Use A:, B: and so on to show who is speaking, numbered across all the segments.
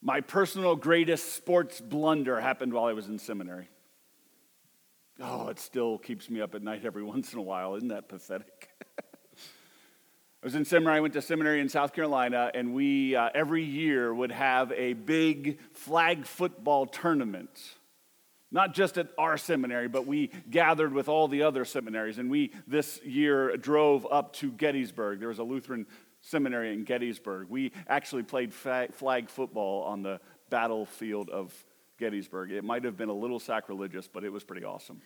A: My personal greatest sports blunder happened while I was in seminary. Oh, it still keeps me up at night every once in a while. Isn't that pathetic? I was in seminary. I went to seminary in South Carolina, and we every year would have a big flag football tournament. Not just at our seminary, but we gathered with all the other seminaries, and we this year drove up to Gettysburg. There was a Lutheran seminary in Gettysburg. We actually played flag football on the battlefield of Gettysburg. It might have been a little sacrilegious, but it was pretty awesome.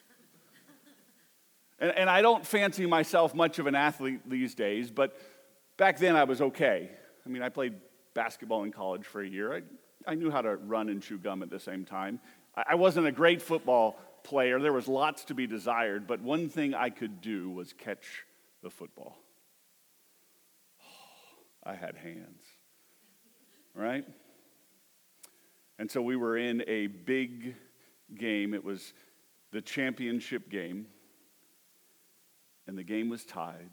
A: And I don't fancy myself much of an athlete these days, but back then I was okay. I mean, I played basketball in college for a year. I knew how to run and chew gum at the same time. I wasn't a great football player. There was lots to be desired, but one thing I could do was catch the football. I had hands, right? And so we were in a big game. It was the championship game. And the game was tied,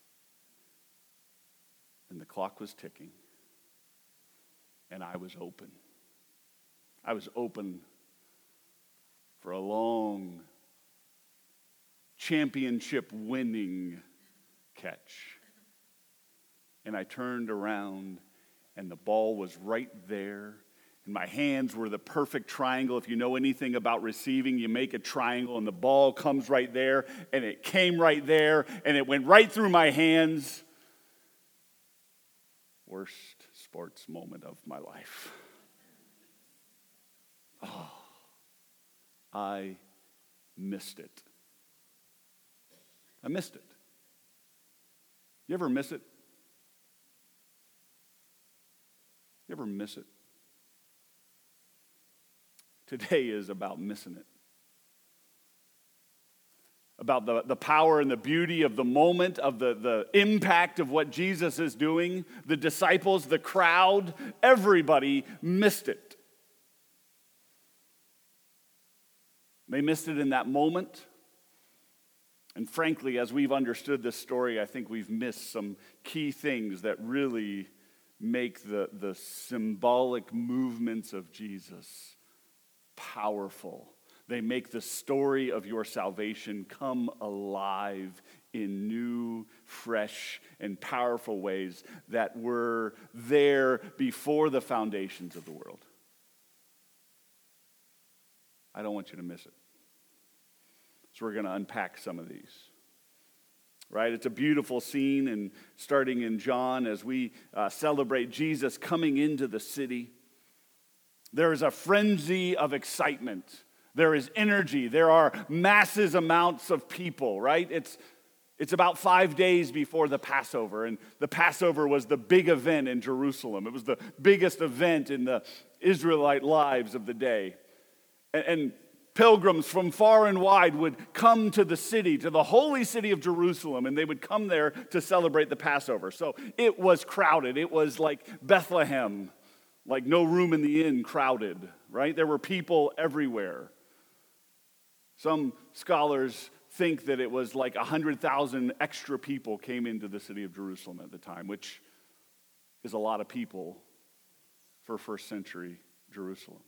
A: and the clock was ticking, and I was open. I was open for a long championship-winning catch. And I turned around, and the ball was right there. And my hands were the perfect triangle. If you know anything about receiving, you make a triangle and the ball comes right there, and it came right there, and it went right through my hands. Worst sports moment of my life. Oh, I missed it. I missed it. You ever miss it? You ever miss it? Today is about missing it. About the power and the beauty of the moment, of the impact of what Jesus is doing. The disciples, the crowd, everybody missed it. They missed it in that moment. And frankly, as we've understood this story, I think we've missed some key things that really make the symbolic movements of Jesus powerful. They make the story of your salvation come alive in new, fresh, and powerful ways that were there before the foundations of the world. I don't want you to miss it. So we're going to unpack some of these. Right? It's a beautiful scene, and starting in John as we celebrate Jesus coming into the city. There is a frenzy of excitement. There is energy. There are massive amounts of people, right? It's about 5 days before the Passover, and the Passover was the big event in Jerusalem. It was the biggest event in the Israelite lives of the day. And pilgrims from far and wide would come to the city, to the holy city of Jerusalem, and they would come there to celebrate the Passover. So it was crowded. It was like Bethlehem. Like no room in the inn crowded, right? There were people everywhere. Some scholars think that it was like 100,000 extra people came into the city of Jerusalem at the time, which is a lot of people for first century Jerusalem.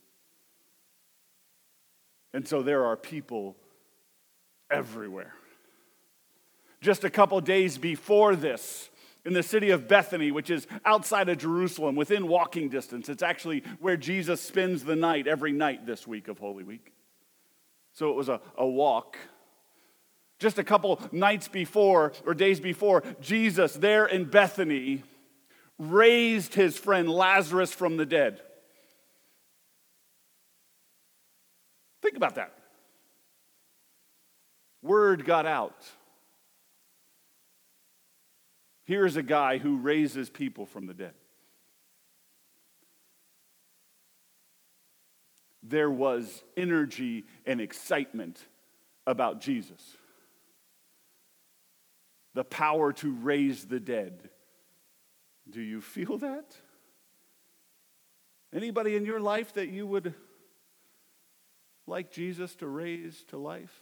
A: And so there are people everywhere. Just a couple days before this, in the city of Bethany, which is outside of Jerusalem, within walking distance. It's actually where Jesus spends the night every night this week of Holy Week. So it was a walk. Just a couple nights before, or days before, Jesus there in Bethany raised his friend Lazarus from the dead. Think about that. Word got out. Here's a guy who raises people from the dead. There was energy and excitement about Jesus. The power to raise the dead. Do you feel that? Anybody in your life that you would like Jesus to raise to life?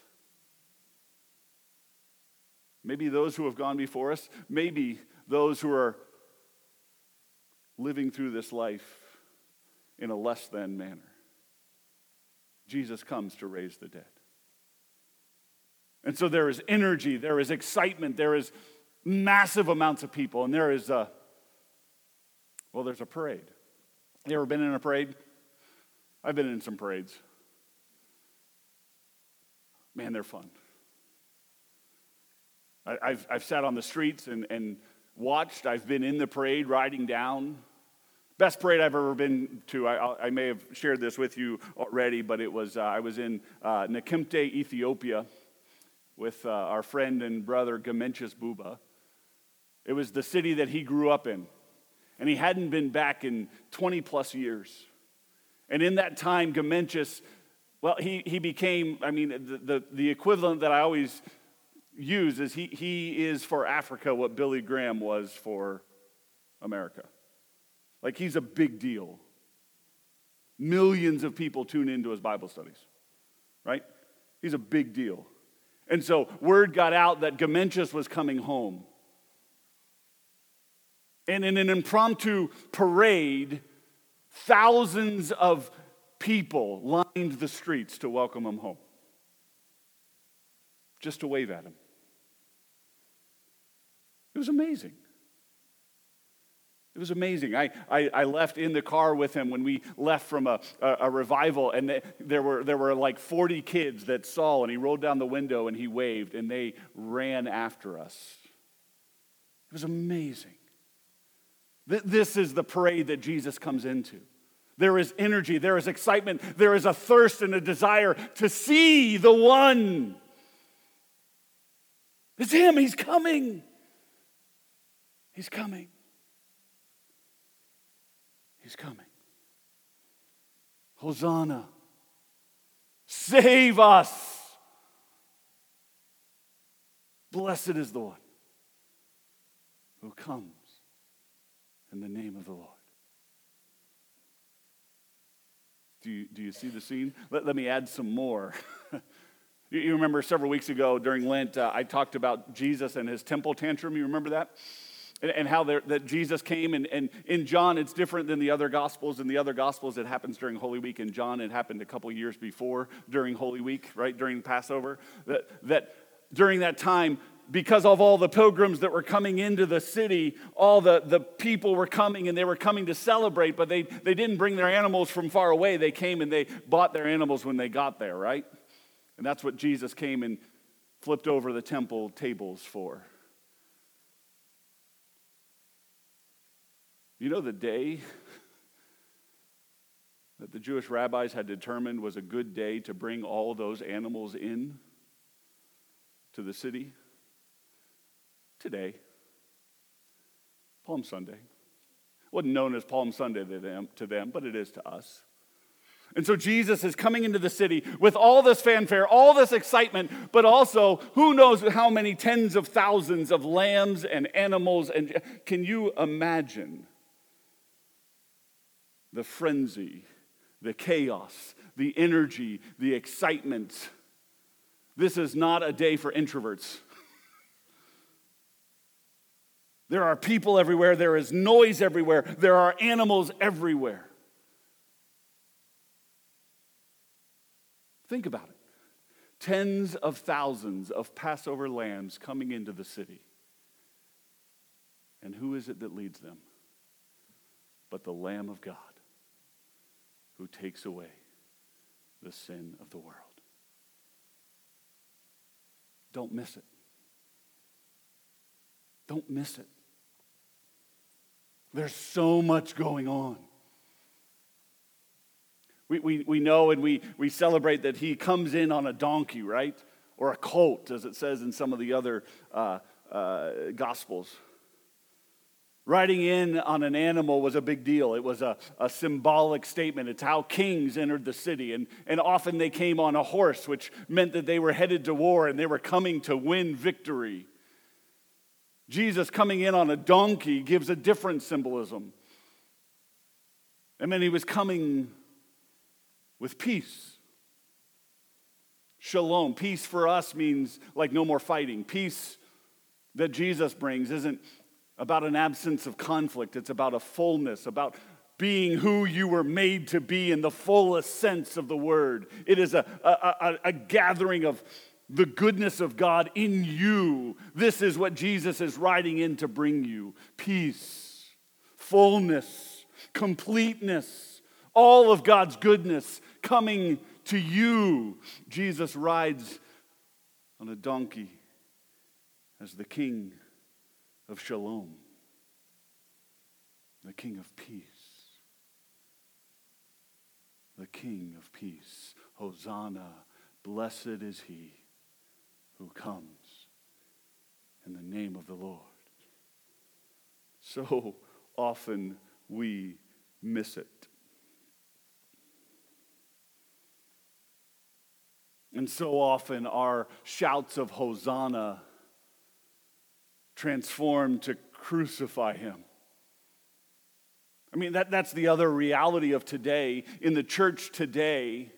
A: Maybe those who have gone before us, maybe those who are living through this life in a less than manner. Jesus comes to raise the dead. And so there is energy, there is excitement, there is massive amounts of people, and there's a parade. You ever been in a parade? I've been in some parades. Man, they're fun. I've sat on the streets and watched. I've been in the parade, riding down. Best parade I've ever been to. I may have shared this with you already, but it was I was in Nekemte, Ethiopia, with our friend and brother Gemencius Buba. It was the city that he grew up in, and he hadn't been back in 20 plus years. And in that time, Gemencius, well, he became, the equivalent that I always use is he is for Africa what Billy Graham was for America. Like, he's a big deal. Millions of people tune into his Bible studies, right? He's a big deal. And so word got out that Gemencius was coming home. And in an impromptu parade, thousands of people lined the streets to welcome him home, just to wave at him. It was amazing. It was amazing. I left in the car with him when we left from a revival, and there were like 40 kids that saw, and he rolled down the window and he waved, and they ran after us. It was amazing. This is the parade that Jesus comes into. There is energy, there is excitement, there is a thirst and a desire to see the one. It's him, he's coming. He's coming. He's coming. Hosanna. Save us. Blessed is the one who comes in the name of the Lord. Do you see the scene? Let me add some more. You remember several weeks ago during Lent, I talked about Jesus and his temple tantrum. You remember that? And how that Jesus came, and in John, it's different than the other Gospels. In the other Gospels, it happens during Holy Week. In John, it happened a couple years before, during Holy Week, right, during Passover. That during that time, because of all the pilgrims that were coming into the city, all the people were coming, and they were coming to celebrate, but they didn't bring their animals from far away. They came and they bought their animals when they got there, right? And that's what Jesus came and flipped over the temple tables for. You know, the day that the Jewish rabbis had determined was a good day to bring all those animals in to the city? Today. Palm Sunday. Wasn't known as Palm Sunday to them, but it is to us. And so Jesus is coming into the city with all this fanfare, all this excitement, but also who knows how many tens of thousands of lambs and animals. And can you imagine the frenzy, the chaos, the energy, the excitement? This is not a day for introverts. There are people everywhere. There is noise everywhere. There are animals everywhere. Think about it. Tens of thousands of Passover lambs coming into the city. And who is it that leads them? But the Lamb of God, who takes away the sin of the world. Don't miss it. Don't miss it. There's so much going on. We know and we celebrate that he comes in on a donkey, right? Or a colt, as it says in some of the other Gospels. Riding in on an animal was a big deal. It was a symbolic statement. It's how kings entered the city. And often they came on a horse, which meant that they were headed to war and they were coming to win victory. Jesus coming in on a donkey gives a different symbolism. And then he was coming with peace. Shalom. Peace for us means like no more fighting. Peace that Jesus brings isn't about an absence of conflict. It's about a fullness, about being who you were made to be in the fullest sense of the word. It is a gathering of the goodness of God in you. This is what Jesus is riding in to bring you. Peace, fullness, completeness, all of God's goodness coming to you. Jesus rides on a donkey as the King of Shalom, the King of Peace. The King of Peace. Hosanna, blessed is he who comes in the name of the Lord. So often we miss it. And so often our shouts of Hosanna transform to crucify him. I mean, that's the other reality of today. In the church today,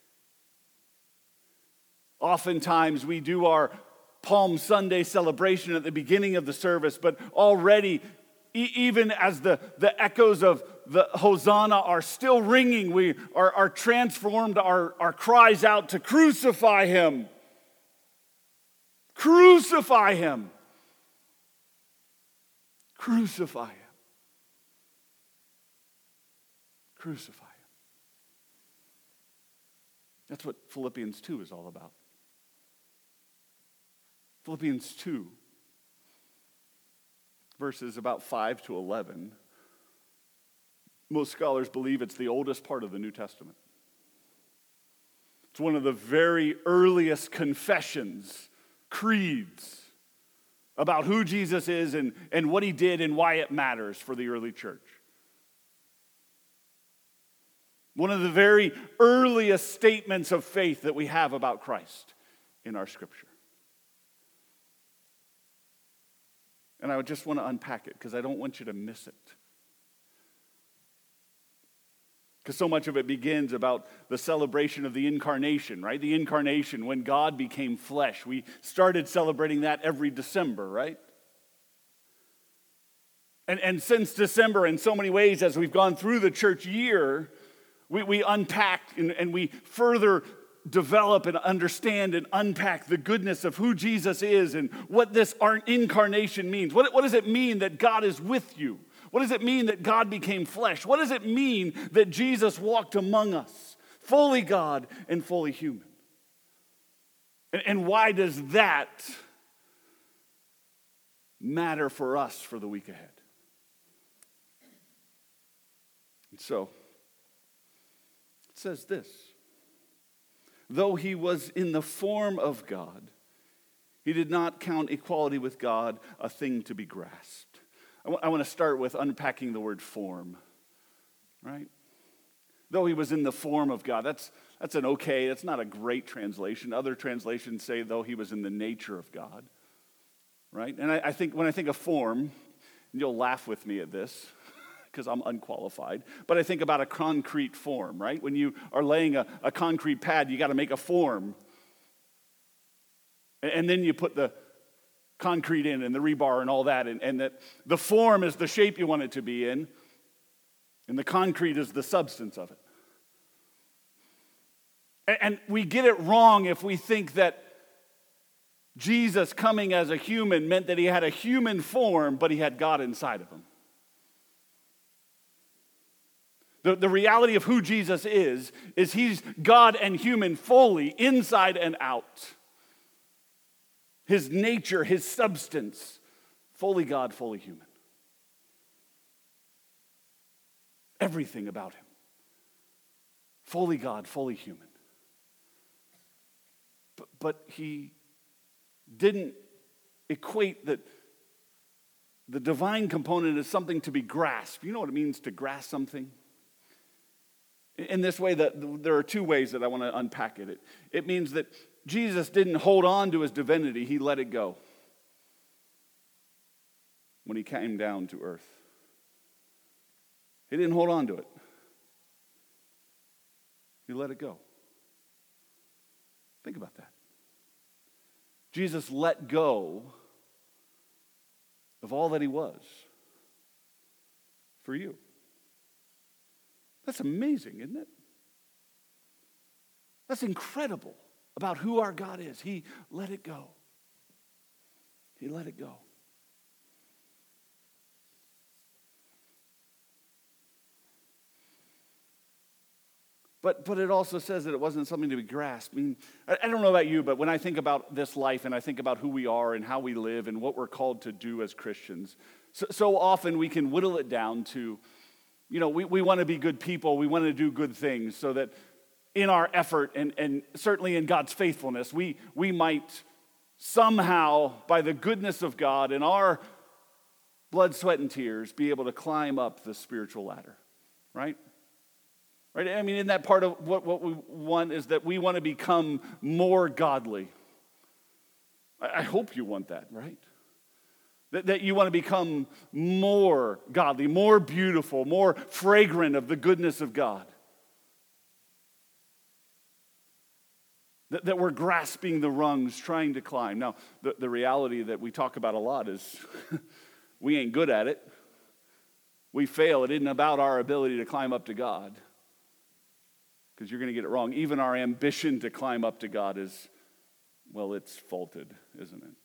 A: oftentimes we do our Palm Sunday celebration at the beginning of the service, but already, even as the echoes of the Hosanna are still ringing, we are transformed, our cries out to crucify him. Crucify him. Crucify him. Crucify him. That's what Philippians 2 is all about. Philippians 2, verses about 5 to 11. Most scholars believe it's the oldest part of the New Testament. It's one of the very earliest confessions, creeds, about who Jesus is and what he did and why it matters for the early church. One of the very earliest statements of faith that we have about Christ in our scripture. And I would just want to unpack it because I don't want you to miss it. Because so much of it begins about the celebration of the incarnation, right? The incarnation, when God became flesh. We started celebrating that every December, right? And since December, in so many ways, as we've gone through the church year, we unpack and we further develop and understand and unpack the goodness of who Jesus is and what this incarnation means. What does it mean that God is with you? What does it mean that God became flesh? What does it mean that Jesus walked among us, fully God and fully human? And why does that matter for us for the week ahead? And so, it says this: though he was in the form of God, he did not count equality with God a thing to be grasped. I want to start with unpacking the word form, right? Though he was in the form of God, that's not a great translation. Other translations say though he was in the nature of God, right? And I think when I think of form, and you'll laugh with me at this, because I'm unqualified, but I think about a concrete form, right? When you are laying a concrete pad, you got to make a form. And then you put the concrete in and the rebar and all that, and that the form is the shape you want it to be in, and the concrete is the substance of it. And we get it wrong if we think that Jesus coming as a human meant that he had a human form, but he had God inside of him. The reality of who Jesus is he's God and human fully, inside and out. His nature, his substance, fully God, fully human. Everything about him. Fully God, fully human. But he didn't equate that the divine component as something to be grasped. You know what it means to grasp something? In this way, there are two ways that I want to unpack it. It means that Jesus didn't hold on to his divinity, he let it go when he came down to earth. He didn't hold on to it. He let it go. Think about that. Jesus let go of all that he was for you. That's amazing, isn't it? That's incredible about who our God is. He let it go. He let it go. But it also says that it wasn't something to be grasped. I mean, I don't know about you, but when I think about this life and I think about who we are and how we live and what we're called to do as Christians, so often we can whittle it down to, we want to be good people, we want to do good things, so that in our effort and certainly in God's faithfulness, we might somehow, by the goodness of God and our blood, sweat, and tears, be able to climb up the spiritual ladder, right? Right? I mean, in that part of what we want is that we want to become more godly. I hope you want that, right? That you want to become more godly, more beautiful, more fragrant of the goodness of God. That we're grasping the rungs, trying to climb. Now, the reality that we talk about a lot is we ain't good at it. We fail. It isn't about our ability to climb up to God. Because you're going to get it wrong. Even our ambition to climb up to God is, well, it's faulted, isn't it?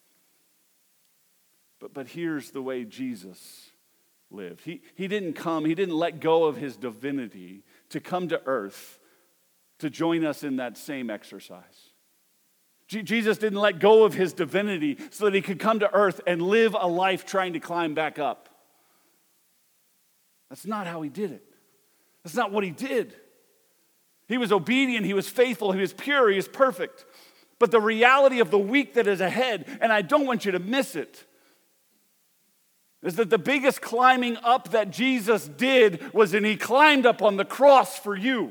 A: But here's the way Jesus lived. He didn't let go of his divinity to come to earth to join us in that same exercise. Jesus didn't let go of his divinity so that he could come to earth and live a life trying to climb back up. That's not how he did it. That's not what he did. He was obedient, he was faithful, he was pure, he was perfect. But the reality of the week that is ahead, and I don't want you to miss it, is that the biggest climbing up that Jesus did was when he climbed up on the cross for you.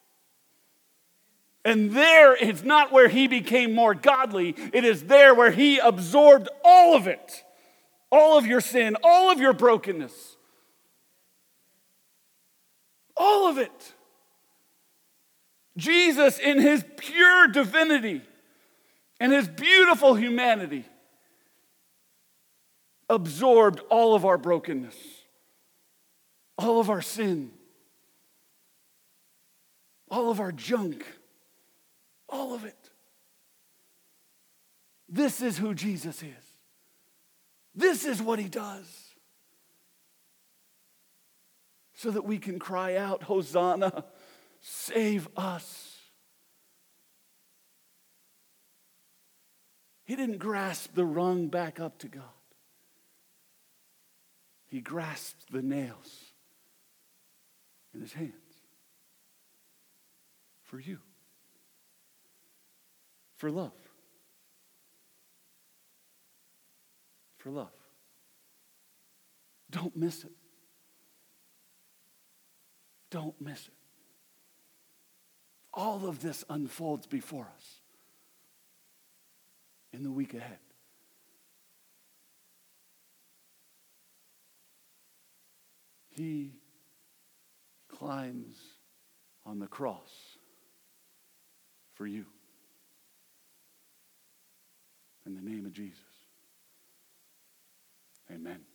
A: And there is not where he became more godly, it is there where he absorbed all of it. All of your sin, all of your brokenness. All of it. Jesus, in his pure divinity and his beautiful humanity, absorbed all of our brokenness, all of our sin, all of our junk, all of it. This is who Jesus is. This is what he does. So that we can cry out, Hosanna. Save us. He didn't grasp the rung back up to God. He grasped the nails in his hands for you, for love. For love. Don't miss it. Don't miss it. All of this unfolds before us in the week ahead. He climbs on the cross for you. In the name of Jesus. Amen.